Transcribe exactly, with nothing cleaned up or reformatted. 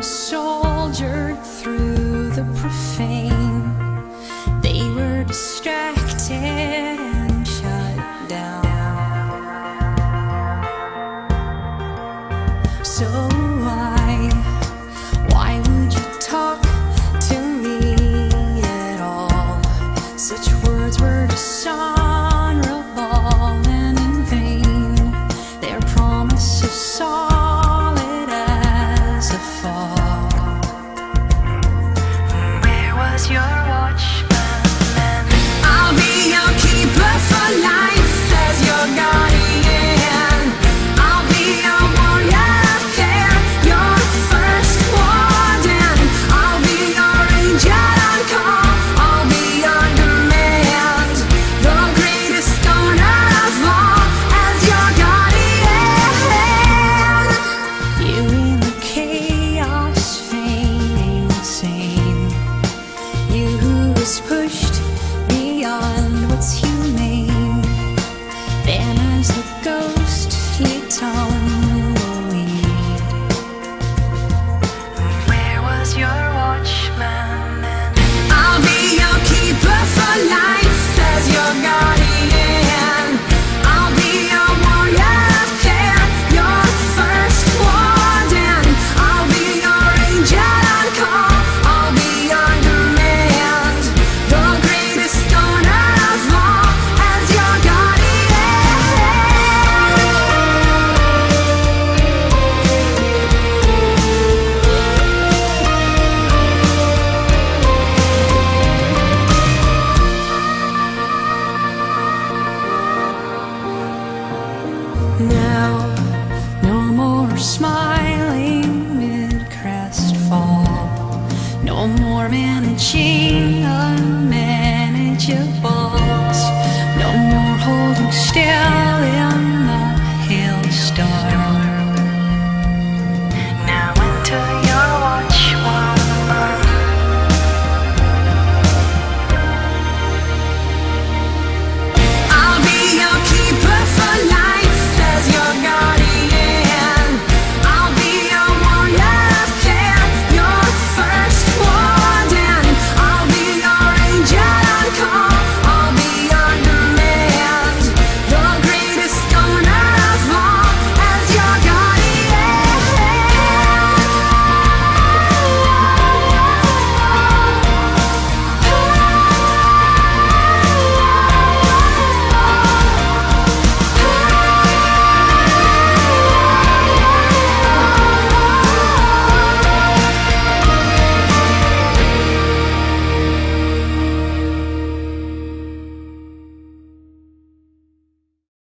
soldiered through the profane. They were distracted and shut down. So why, why would you talk to me at all? Such words were dishonorable and in vain. Their promises solid as a fog. Where was your watchman then? I'll be your keeper for life as your guardian. I'll be your warrior of care, your first warden. I'll be your angel on call. I'll be on demand. The greatest honor of all as your guardian. You in the chaos, feigning sane. You who is pushed beyond what's humane. Then as the ghost you tumbleweed. Where was your watchman then? I'll be your keeper for life as your guardian. I'll be your warrior of care, your first warden. I'll be your angel on call. I'll be on demand. The greatest honor of all as your Now, no more smiling mid-crest fall. No more managing